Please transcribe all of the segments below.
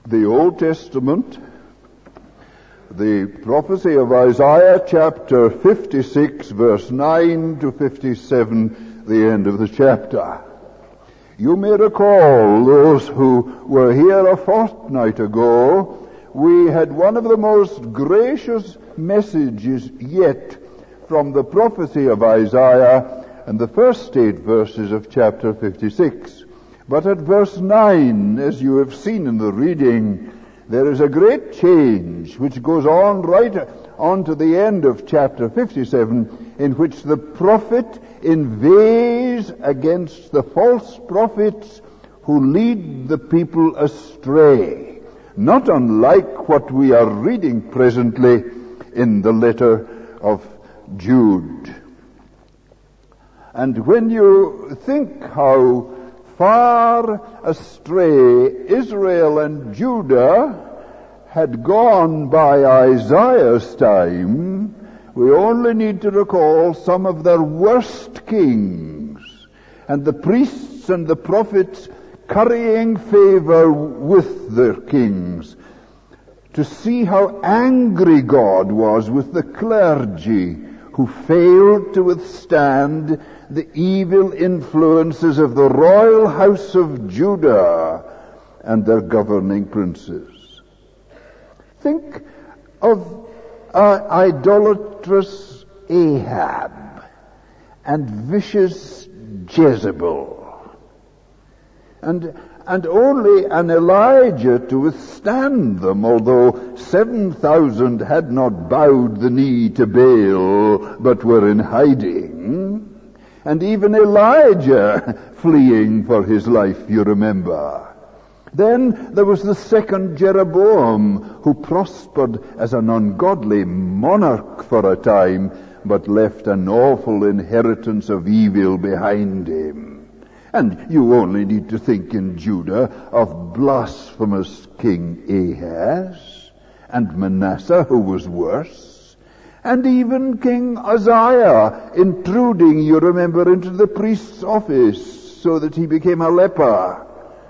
the Old Testament, the prophecy of Isaiah chapter 56, verse 9 to 57, the end of the chapter. You may recall, those who were here a fortnight ago, we had one of the most gracious messages yet from the prophecy of Isaiah and the first 8 verses of chapter 56. But at verse 9, as you have seen in the reading, there is a great change which goes on right on to the end of chapter 57, in which the prophet inveighs against the false prophets who lead the people astray, not unlike what we are reading presently in the letter of Jude. And when you think how far astray Israel and Judah had gone by Isaiah's time, we only need to recall some of their worst kings and the priests and the prophets currying favor with their kings to see how angry God was with the clergy who failed to withstand the evil influences of the royal house of Judah and their governing princes. Think of idolatrous Ahab and vicious Jezebel, and only an Elijah to withstand them, although 7,000 had not bowed the knee to Baal but were in hiding. And even Elijah fleeing for his life, you remember. Then there was the second Jeroboam, who prospered as an ungodly monarch for a time, but left an awful inheritance of evil behind him. And you only need to think in Judah of blasphemous King Ahaz, and Manasseh, who was worse, and even King Uzziah intruding, you remember, into the priest's office so that he became a leper.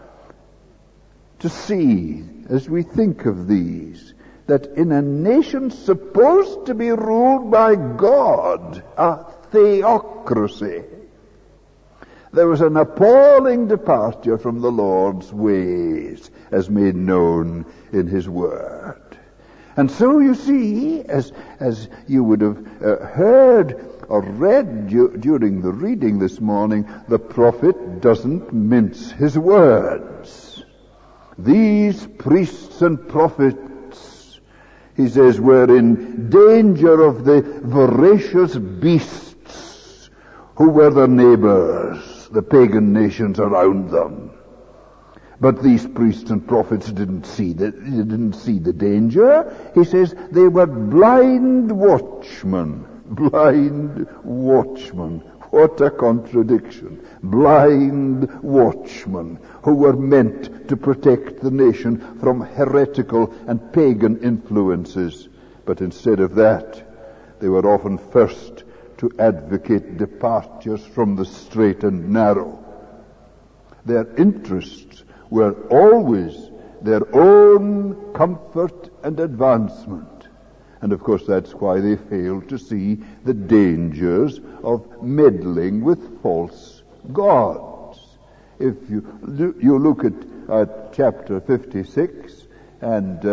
To see, as we think of these, that in a nation supposed to be ruled by God, a theocracy, there was an appalling departure from the Lord's ways, as made known in His Word. And so you see, as you would have heard or read during the reading this morning, the prophet doesn't mince his words. These priests and prophets, he says, were in danger of the voracious beasts who were their neighbors, the pagan nations around them. But these priests and prophets didn't see the danger. He says they were blind watchmen. Blind watchmen. What a contradiction. Blind watchmen who were meant to protect the nation from heretical and pagan influences. But instead of that, they were often first to advocate departures from the straight and narrow. Their interests were always their own comfort and advancement. And of course that's why they failed to see the dangers of meddling with false gods. If you look at chapter 56 and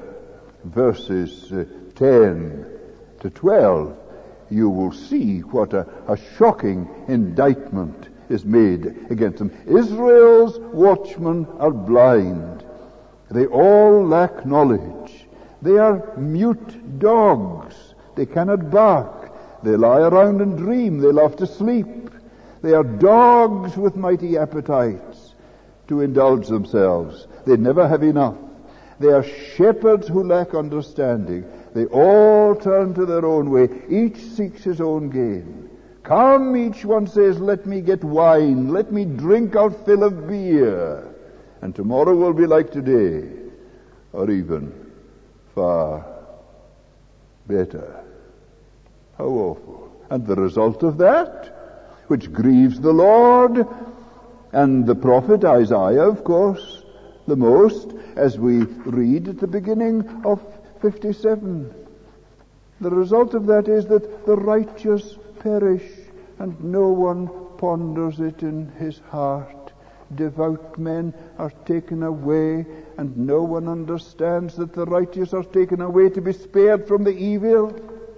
verses 10 to 12, you will see what a shocking indictment is made against them. Israel's watchmen are blind. They all lack knowledge. They are mute dogs. They cannot bark. They lie around and dream. They love to sleep. They are dogs with mighty appetites to indulge themselves. They never have enough. They are shepherds who lack understanding. They all turn to their own way. Each seeks his own gain. Come, each one says, let me get wine, let me drink our fill of beer, and tomorrow will be like today, or even far better. How awful. And the result of that, which grieves the Lord, and the prophet Isaiah, of course, the most, as we read at the beginning of 57. The result of that is that the righteous perish, and no one ponders it in his heart. Devout men are taken away, and no one understands that the righteous are taken away to be spared from the evil.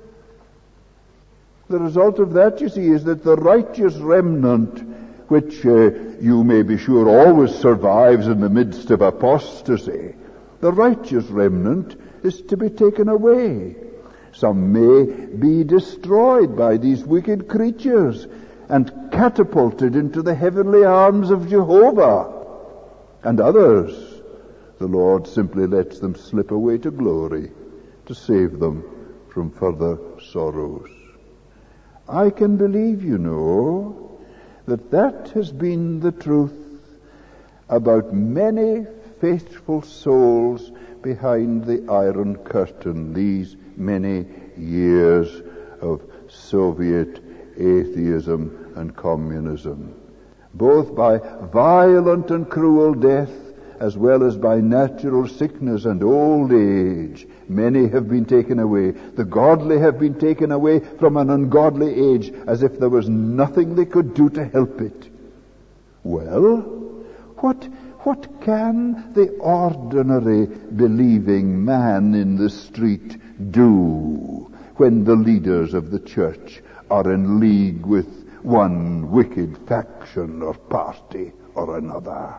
The result of that, you see, is that the righteous remnant, which you may be sure always survives in the midst of apostasy, the righteous remnant is to be taken away. Some may be destroyed by these wicked creatures and catapulted into the heavenly arms of Jehovah. And others, the Lord simply lets them slip away to glory to save them from further sorrows. I can believe, you know, that has been the truth about many faithful souls behind the Iron Curtain, these many years of Soviet atheism and communism. Both by violent and cruel death, as well as by natural sickness and old age, many have been taken away. The godly have been taken away from an ungodly age, as if there was nothing they could do to help it. Well, what can the ordinary believing man in the street do when the leaders of the church are in league with one wicked faction or party or another?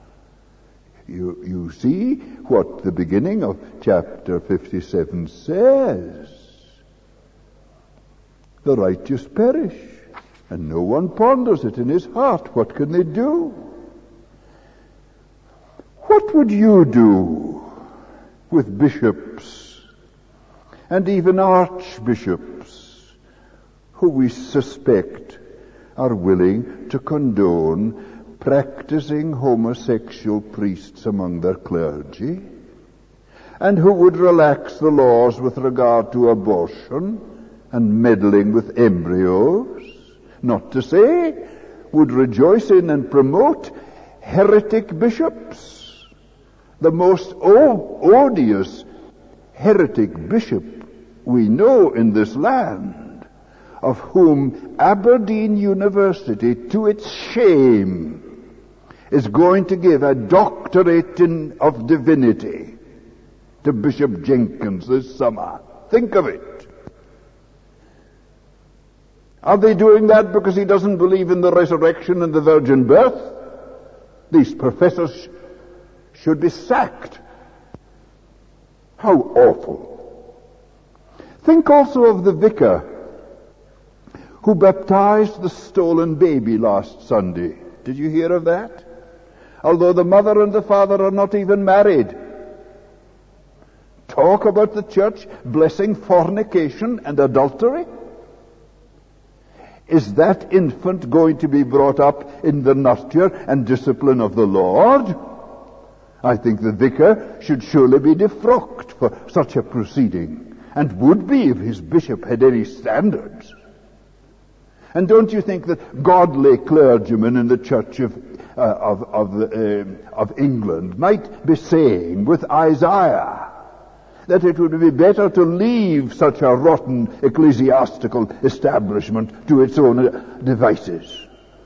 You see what the beginning of chapter 57 says. The righteous perish, and no one ponders it in his heart. What can they do? What would you do with bishops and even archbishops who we suspect are willing to condone practicing homosexual priests among their clergy, and who would relax the laws with regard to abortion and meddling with embryos, not to say would rejoice in and promote heretic bishops? The most odious heretic bishop we know in this land, of whom Aberdeen University, to its shame, is going to give a doctorate of divinity to Bishop Jenkins this summer. Think of it. Are they doing that because he doesn't believe in the resurrection and the virgin birth? These professors should be sacked. How awful. Think also of the vicar who baptized the stolen baby last Sunday. Did you hear of that? Although the mother and the father are not even married. Talk about the church blessing fornication and adultery. Is that infant going to be brought up in the nurture and discipline of the Lord? I think the vicar should surely be defrocked for such a proceeding, and would be if his bishop had any standards. And don't you think that godly clergymen in the Church of England might be saying with Isaiah that it would be better to leave such a rotten ecclesiastical establishment to its own devices?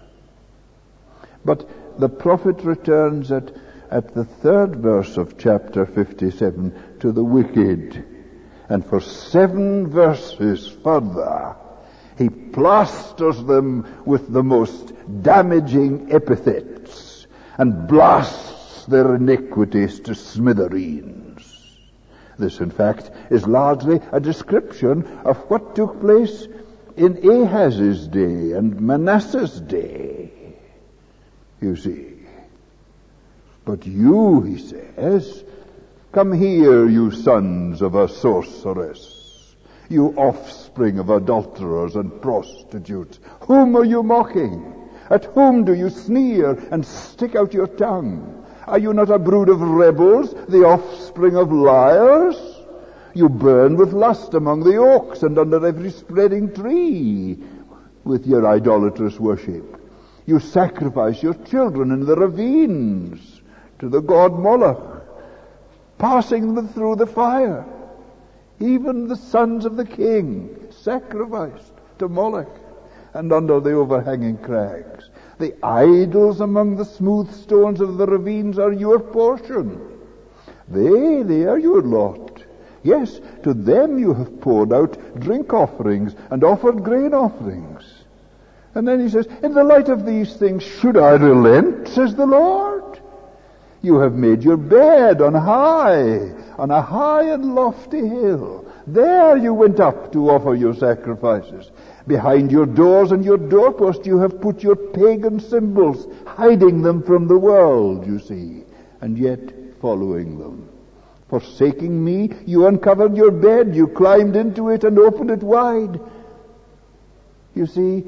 But the prophet returns at the third verse of chapter 57 to the wicked, and for 7 verses further he plasters them with the most damaging epithets and blasts their iniquities to smithereens. This, in fact, is largely a description of what took place in Ahaz's day and Manasseh's day, you see. But you, he says, come here, you sons of a sorceress, you offspring of adulterers and prostitutes. Whom are you mocking? At whom do you sneer and stick out your tongue? Are you not a brood of rebels, the offspring of liars? You burn with lust among the oaks and under every spreading tree with your idolatrous worship. You sacrifice your children in the ravines to the god Moloch, passing them through the fire. Even the sons of the king sacrificed to Moloch, and under the overhanging crags. The idols among the smooth stones of the ravines are your portion. They are your lot. Yes, to them you have poured out drink offerings and offered grain offerings. And then he says, in the light of these things, should I relent, says the Lord? You have made your bed on a high and lofty hill. There you went up to offer your sacrifices. Behind your doors and your doorpost you have put your pagan symbols, hiding them from the world, you see, and yet following them. Forsaking me, you uncovered your bed, you climbed into it and opened it wide. You see,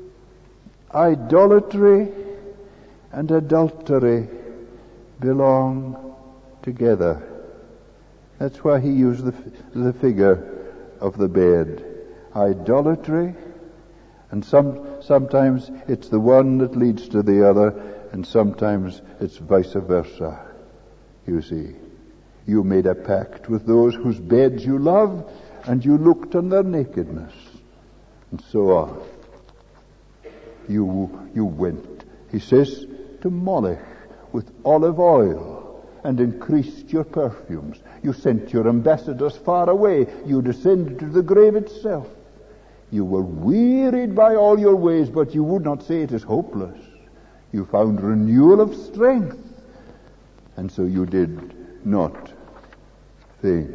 idolatry and adultery belong together. That's why he used the figure of the bed. Idolatry, and sometimes it's the one that leads to the other, and sometimes it's vice versa. You see, you made a pact with those whose beds you love, and you looked on their nakedness, and so on. You went, he says, to Moloch with olive oil, and increased your perfumes. You sent your ambassadors far away. You descended to the grave itself. You were wearied by all your ways, but you would not say it is hopeless. You found renewal of strength, and so you did not faint.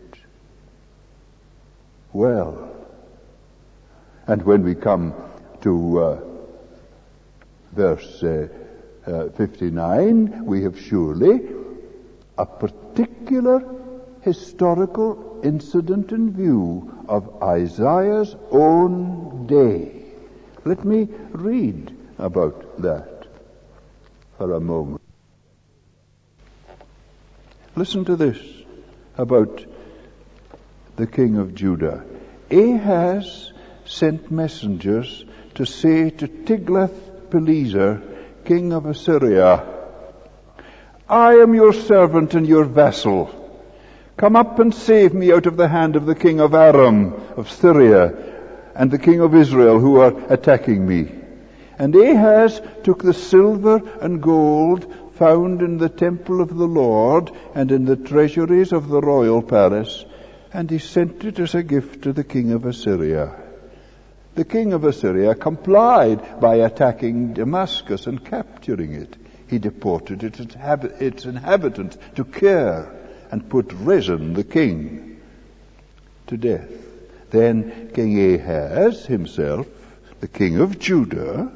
Well, and when we come to verse 59, we have surely a particular historical incident in view of Isaiah's own day. Let me read about that for a moment. Listen to this about the king of Judah. Ahaz sent messengers to say to Tiglath-Pileser, king of Assyria, I am your servant and your vassal. Come up and save me out of the hand of the king of Aram, of Syria, and the king of Israel, who are attacking me. And Ahaz took the silver and gold found in the temple of the Lord and in the treasuries of the royal palace, and he sent it as a gift to the king of Assyria. The king of Assyria complied by attacking Damascus and capturing it. He deported its inhabitants to Kir and put Rezin, the king, to death. Then King Ahaz himself, the king of Judah,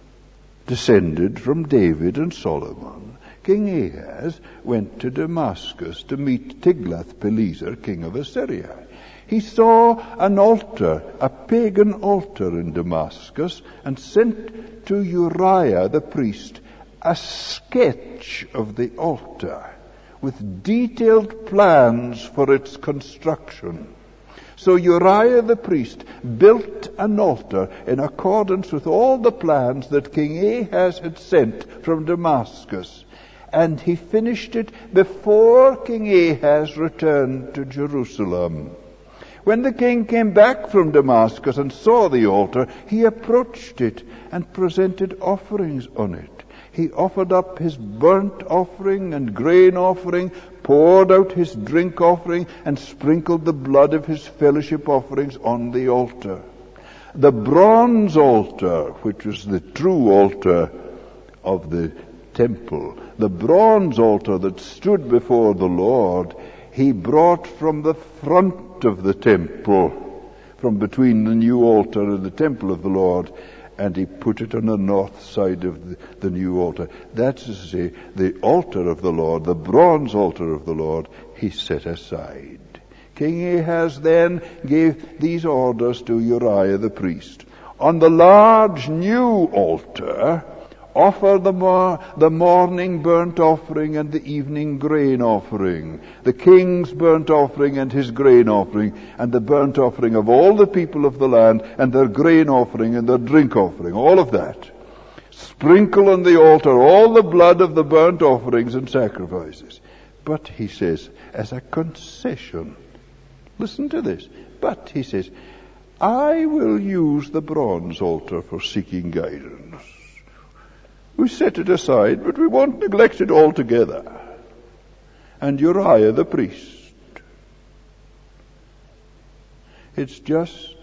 descended from David and Solomon. King Ahaz went to Damascus to meet Tiglath-Pileser, king of Assyria. He saw an altar, a pagan altar in Damascus, and sent to Uriah the priest a sketch of the altar with detailed plans for its construction. So Uriah the priest built an altar in accordance with all the plans that King Ahaz had sent from Damascus, and he finished it before King Ahaz returned to Jerusalem. When the king came back from Damascus and saw the altar, he approached it and presented offerings on it. He offered up his burnt offering and grain offering, poured out his drink offering, and sprinkled the blood of his fellowship offerings on the altar. The bronze altar, which was the true altar of the temple, the bronze altar that stood before the Lord, he brought from the front of the temple, from between the new altar and the temple of the Lord, and he put it on the north side of the new altar. That's to say, the altar of the Lord, the bronze altar of the Lord, he set aside. King Ahaz then gave these orders to Uriah the priest. On the large new altar, offer the morning burnt offering and the evening grain offering, the king's burnt offering and his grain offering, and the burnt offering of all the people of the land, and their grain offering and their drink offering, all of that. sprinkle on the altar all the blood of the burnt offerings and sacrifices. But, he says, as a concession, listen to this, but, he says, I will use the bronze altar for seeking guidance. We set it aside, but we won't neglect it altogether. And Uriah the priest. It's just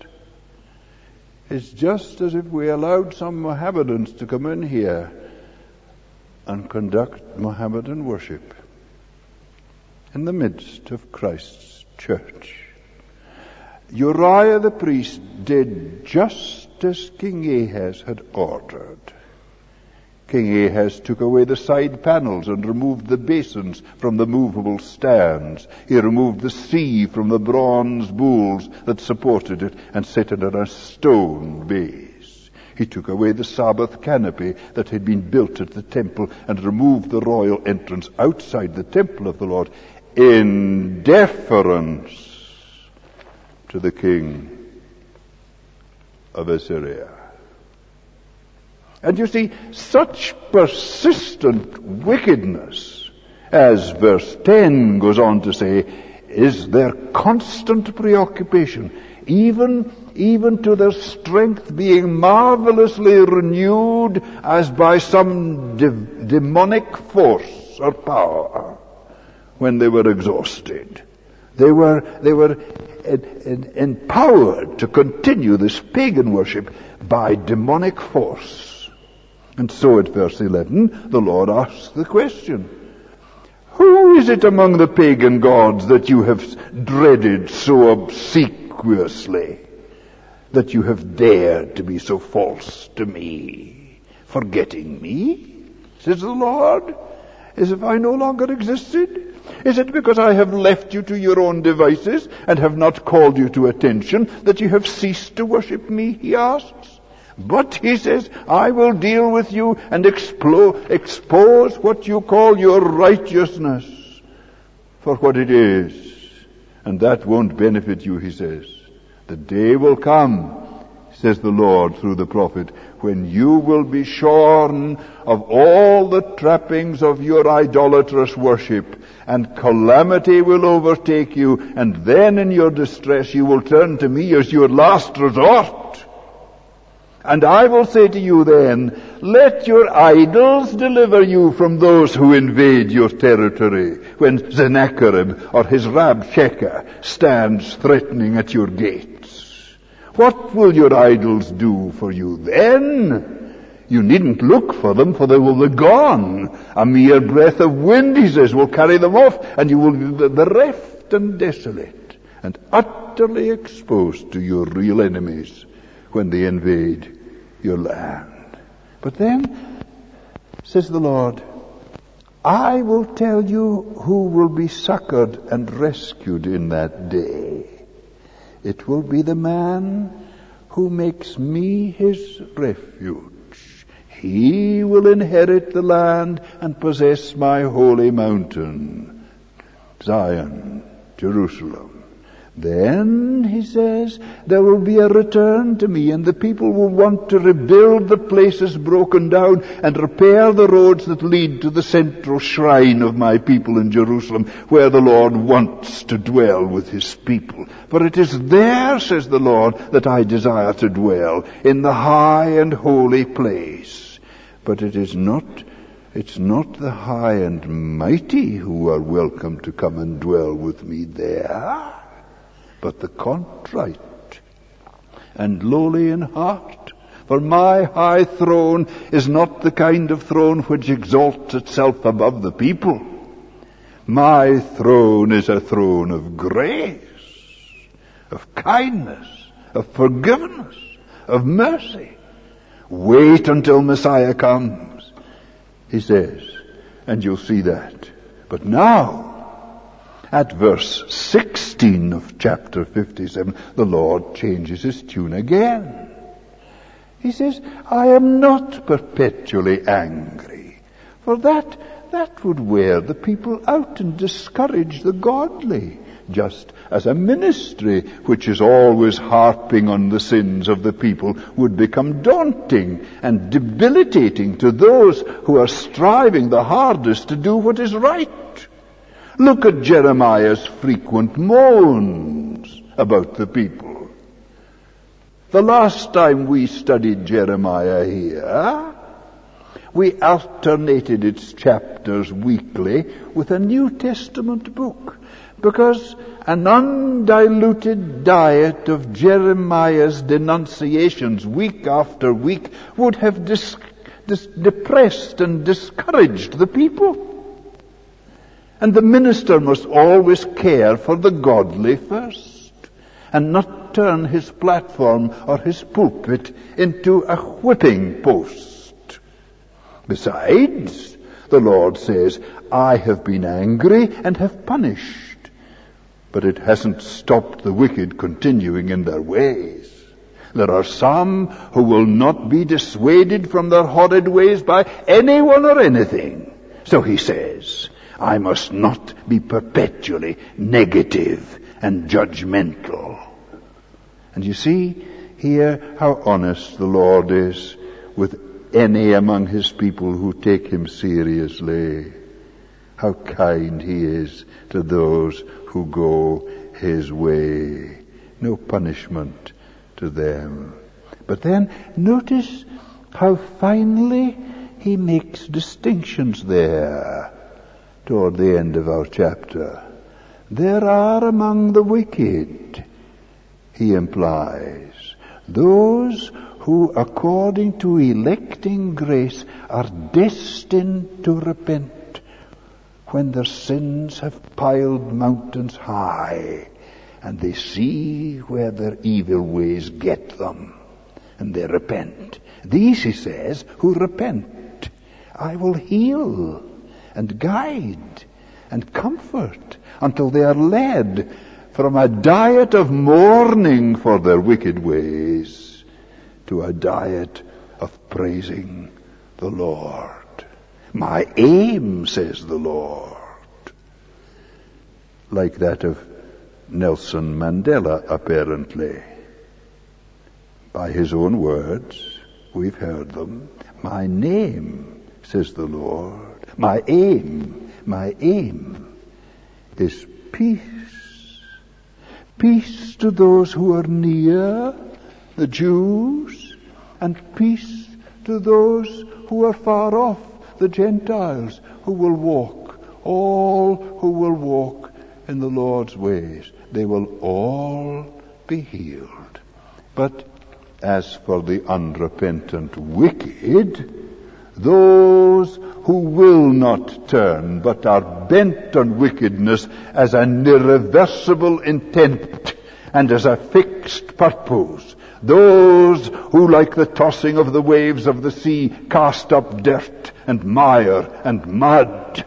as if we allowed some Mohammedans to come in here and conduct Mohammedan worship in the midst of Christ's church. Uriah the priest did just as King Ahaz had ordered. King Ahaz took away the side panels and removed the basins from the movable stands. He removed the sea from the bronze bulls that supported it and set it on a stone base. He took away the Sabbath canopy that had been built at the temple and removed the royal entrance outside the temple of the Lord in deference to the king of Assyria. And you see, such persistent wickedness, as verse 10 goes on to say, is their constant preoccupation, even to their strength being marvelously renewed as by some demonic force or power when they were exhausted. They were empowered to continue this pagan worship by demonic force. And so at verse 11, the Lord asks the question, who is it among the pagan gods that you have dreaded so obsequiously, that you have dared to be so false to me, forgetting me, says the Lord, as if I no longer existed? Is it because I have left you to your own devices and have not called you to attention that you have ceased to worship me, he asks. But, he says, I will deal with you and expose what you call your righteousness for what it is. And that won't benefit you, he says. The day will come, says the Lord through the prophet, when you will be shorn of all the trappings of your idolatrous worship, and calamity will overtake you, and then in your distress you will turn to me as your last resort. And I will say to you then, let your idols deliver you from those who invade your territory, when Sennacherib or his Rabshakeh stands threatening at your gates. What will your idols do for you then? You needn't look for them, for they will be gone. A mere breath of wind, he says, will carry them off, and you will be bereft and desolate, and utterly exposed to your real enemies when they invade your land. But then, says the Lord, I will tell you who will be succored and rescued in that day. It will be the man who makes me his refuge. He will inherit the land and possess my holy mountain, Zion, Jerusalem. Then, he says, there will be a return to me, and the people will want to rebuild the places broken down and repair the roads that lead to the central shrine of my people in Jerusalem, where the Lord wants to dwell with his people. For it is there, says the Lord, that I desire to dwell, in the high and holy place. But it's not the high and mighty who are welcome to come and dwell with me there, but the contrite and lowly in heart. For my high throne is not the kind of throne which exalts itself above the people. My throne is a throne of grace, of kindness, of forgiveness, of mercy. Wait until Messiah comes, he says, and you'll see that. But now, at verse 16 of chapter 57, the Lord changes his tune again. He says, I am not perpetually angry, for that would wear the people out and discourage the godly. just as a ministry which is always harping on the sins of the people would become daunting and debilitating to those who are striving the hardest to do what is right. Look at Jeremiah's frequent moans about the people. The last time we studied Jeremiah here, we alternated its chapters weekly with a New Testament book, because an undiluted diet of Jeremiah's denunciations week after week would have depressed and discouraged the people. And the minister must always care for the godly first, and not turn his platform or his pulpit into a whipping post. Besides, the Lord says, I have been angry and have punished. But it hasn't stopped the wicked continuing in their ways. There are some who will not be dissuaded from their horrid ways by anyone or anything. So he says, I must not be perpetually negative and judgmental. And you see here how honest the Lord is with any among his people who take him seriously. How kind he is to those who go his way. No punishment to them. But then notice how finely he makes distinctions there toward the end of our chapter. There are among the wicked, he implies, those who, according to electing grace, are destined to repent when their sins have piled mountains high, and they see where their evil ways get them, and they repent. These, he says, who repent, I will heal and guide and comfort until they are led from a diet of mourning for their wicked ways to a diet of praising the Lord. My aim, says the Lord, like that of Nelson Mandela, apparently. By his own words, we've heard them. My name, says the Lord, my aim is peace. Peace to those who are near, the Jews, and peace to those who are far off, the Gentiles, who will walk, all who will walk in the Lord's ways. They will all be healed. But as for the unrepentant wicked, those who will not turn but are bent on wickedness as an irreversible intent and as a fixed purpose, those who, like the tossing of the waves of the sea, cast up dirt and mire and mud.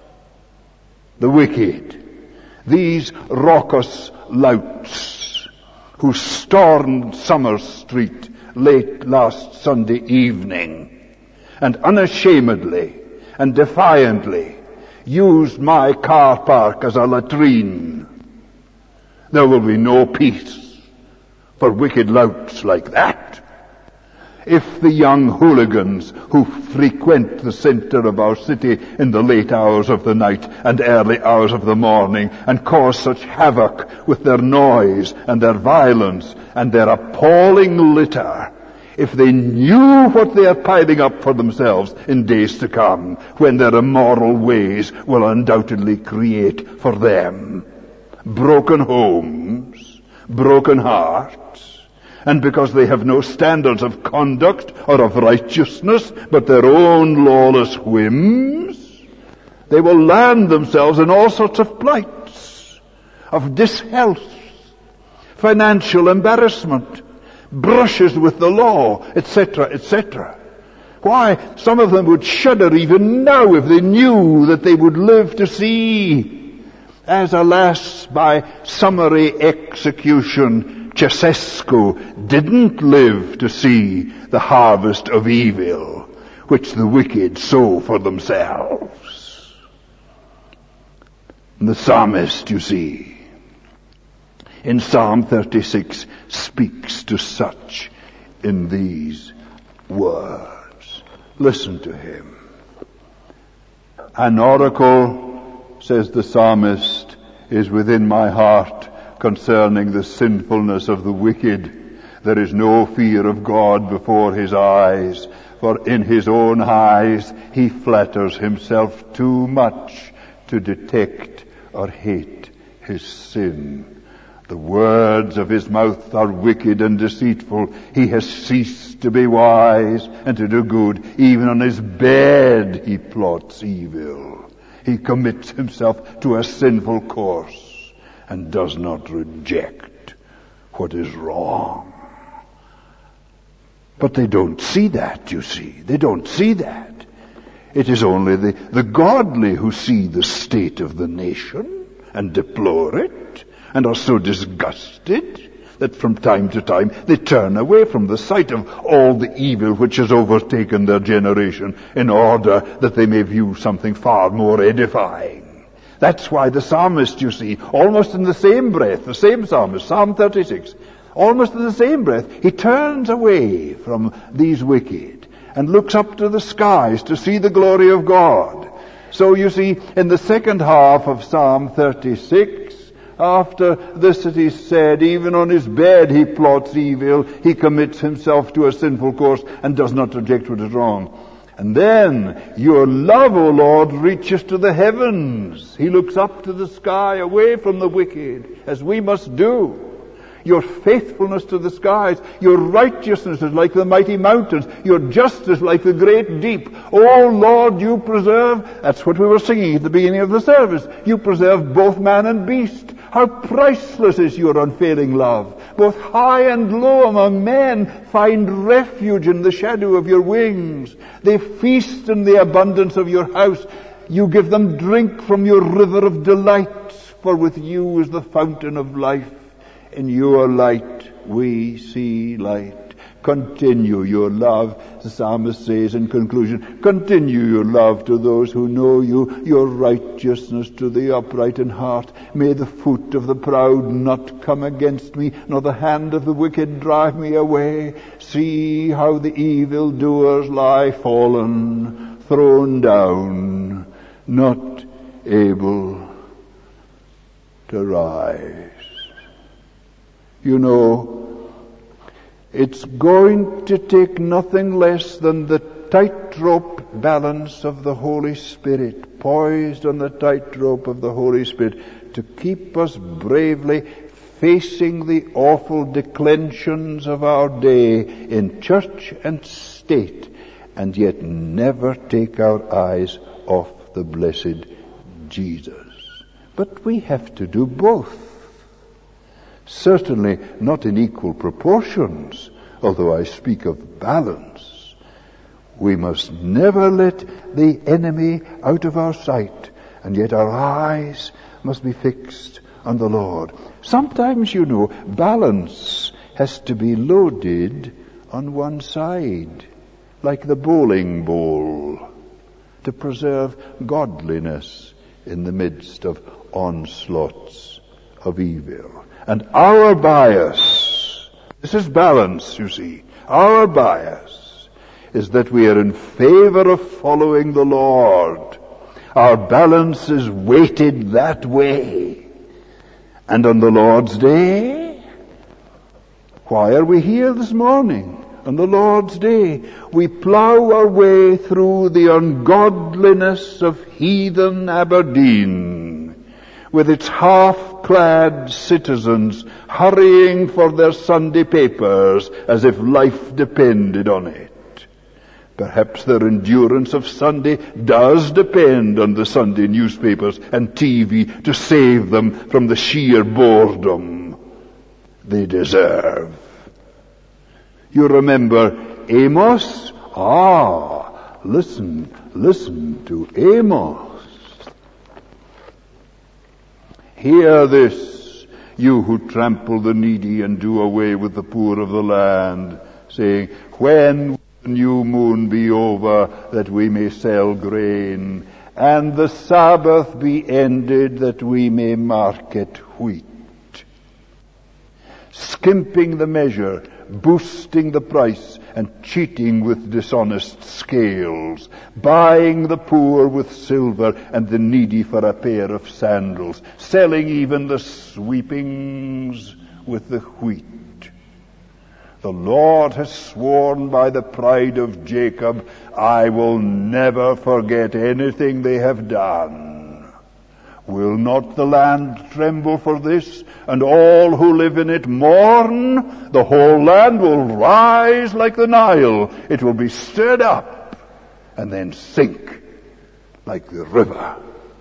The wicked, these raucous louts who stormed Summer Street late last Sunday evening and unashamedly and defiantly used my car park as a latrine. There will be no peace for wicked louts like that. If the young hooligans who frequent the center of our city in the late hours of the night and early hours of the morning and cause such havoc with their noise and their violence and their appalling litter, if they knew what they are piling up for themselves in days to come, when their immoral ways will undoubtedly create for them broken homes, broken hearts, and because they have no standards of conduct or of righteousness, but their own lawless whims, they will land themselves in all sorts of plights, of dishealth, financial embarrassment, brushes with the law, etc., etc. Why, some of them would shudder even now if they knew that they would live to see, as alas, by summary execution, Ceausescu didn't live to see the harvest of evil which the wicked sow for themselves. And the psalmist, you see, in Psalm 36 speaks to such in these words. Listen to him. An oracle, says the psalmist, is within my heart concerning the sinfulness of the wicked. There is no fear of God before his eyes, for in his own eyes he flatters himself too much to detect or hate his sin. The words of his mouth are wicked and deceitful. He has ceased to be wise and to do good. Even on his bed he plots evil. He commits himself to a sinful course and does not reject what is wrong. But they don't see that, you see. They don't see that. It is only the godly who see the state of the nation and deplore it, and are so disgusted that from time to time they turn away from the sight of all the evil which has overtaken their generation in order that they may view something far more edifying. That's why the psalmist, you see, almost in the same breath, the same psalmist, Psalm 36, almost in the same breath, he turns away from these wicked and looks up to the skies to see the glory of God. So you see, in the second half of Psalm 36, after this it is said, even on his bed he plots evil, he commits himself to a sinful course and does not reject what is wrong. And then, your love, O Lord, reaches to the heavens. He looks up to the sky, away from the wicked, as we must do. Your faithfulness to the skies, your righteousness is like the mighty mountains, your justice like the great deep. Oh Lord, you preserve, that's what we were singing at the beginning of the service, you preserve both man and beast. How priceless is your unfailing love. Both high and low among men find refuge in the shadow of your wings. They feast in the abundance of your house. You give them drink from your river of delights, for with you is the fountain of life. In your light we see light. Continue your love, the psalmist says in conclusion. Continue your love to those who know you, your righteousness to the upright in heart. May the foot of the proud not come against me, nor the hand of the wicked drive me away. See how the evildoers lie fallen, thrown down, not able to rise. You know, it's going to take nothing less than the tightrope balance of the Holy Spirit, poised on the tightrope of the Holy Spirit, to keep us bravely facing the awful declensions of our day in church and state, and yet never take our eyes off the blessed Jesus. But we have to do both. Certainly not in equal proportions, although I speak of balance. We must never let the enemy out of our sight, and yet our eyes must be fixed on the Lord. Sometimes, you know, balance has to be loaded on one side, like the bowling ball, to preserve godliness in the midst of onslaughts of evil. And our bias, this is balance, you see, our bias is that we are in favor of following the Lord. Our balance is weighted that way. And on the Lord's day, why are we here this morning? On the Lord's day, we plough our way through the ungodliness of heathen Aberdeen, with its half-clad citizens hurrying for their Sunday papers as if life depended on it. Perhaps their endurance of Sunday does depend on the Sunday newspapers and TV to save them from the sheer boredom they deserve. You remember Amos? Listen to Amos. Hear this, you who trample the needy and do away with the poor of the land, saying, when will the new moon be over that we may sell grain, and the Sabbath be ended that we may market wheat? skimping the measure, boosting the price, and cheating with dishonest scales, buying the poor with silver and the needy for a pair of sandals, selling even the sweepings with the wheat. The Lord has sworn by the pride of Jacob, I will never forget anything they have done. Will not the land tremble for this, and all who live in it mourn? The whole land will rise like the Nile. It will be stirred up and then sink like the river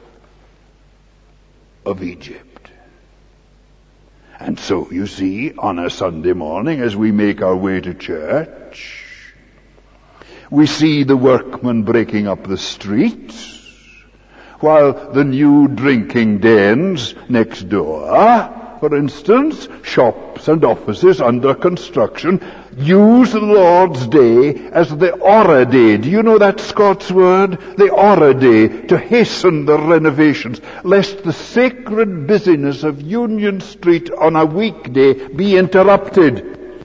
of Egypt. And so, you see, on a Sunday morning, as we make our way to church, we see the workmen breaking up the streets, while the new drinking dens next door, for instance, shops and offices under construction, use the Lord's Day as the Ora Day. Do you know that Scots word? The Ora Day, to hasten the renovations, lest the sacred busyness of Union Street on a weekday be interrupted.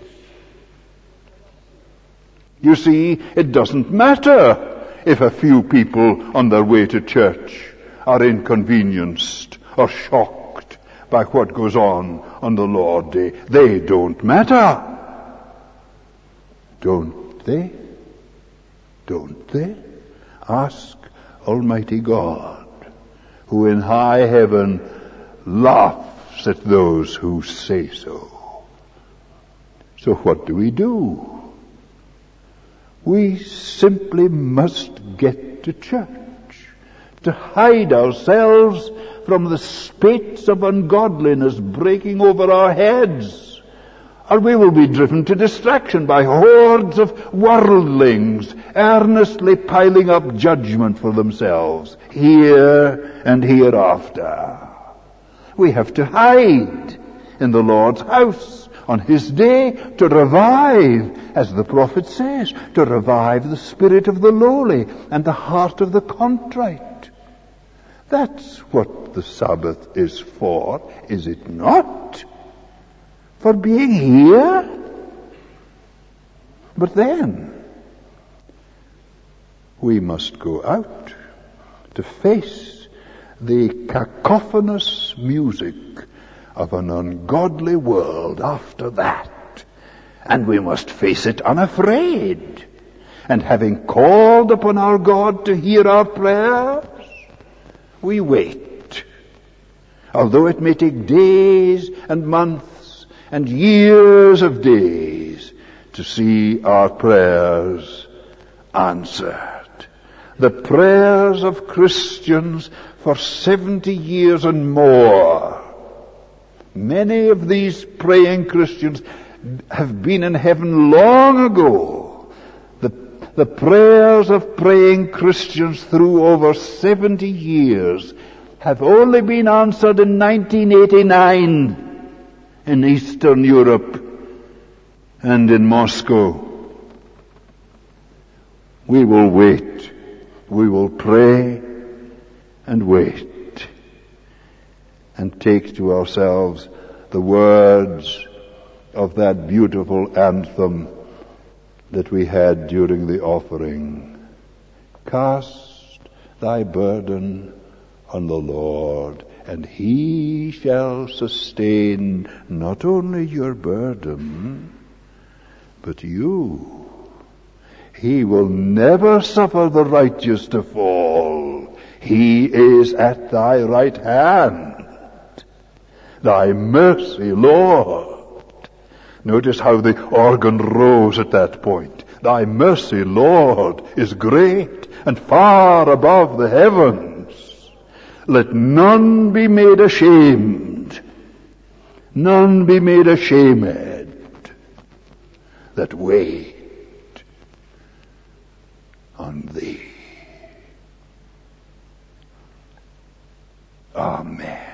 You see, it doesn't matter if a few people on their way to church are inconvenienced or shocked by what goes on the Lord's Day. They don't matter. Don't they? Don't they? Ask Almighty God, who in high heaven laughs at those who say so. So what do? We simply must get to church, to hide ourselves from the spates of ungodliness breaking over our heads, or we will be driven to distraction by hordes of worldlings earnestly piling up judgment for themselves here and hereafter. We have to hide in the Lord's house on His day to revive, as the prophet says, to revive the spirit of the lowly and the heart of the contrite. That's what the Sabbath is for, is it not? For being here? But then, we must go out to face the cacophonous music of an ungodly world after that. And we must face it unafraid. And having called upon our God to hear our prayers, we wait. Although it may take days and months and years of days to see our prayers answered. The prayers of Christians for 70 years and more. Many of these praying Christians have been in heaven long ago. The prayers of praying Christians through over 70 years have only been answered in 1989 in Eastern Europe and in Moscow. We will wait. We will pray and wait and take to ourselves the words of that beautiful anthem that we had during the offering. Cast thy burden on the Lord, and He shall sustain not only your burden, but you. He will never suffer the righteous to fall. He is at thy right hand. Thy mercy, Lord. Notice how the organ rose at that point. Thy mercy, Lord, is great and far above the heavens. Let none be made ashamed. None be made ashamed that wait on Thee. Amen.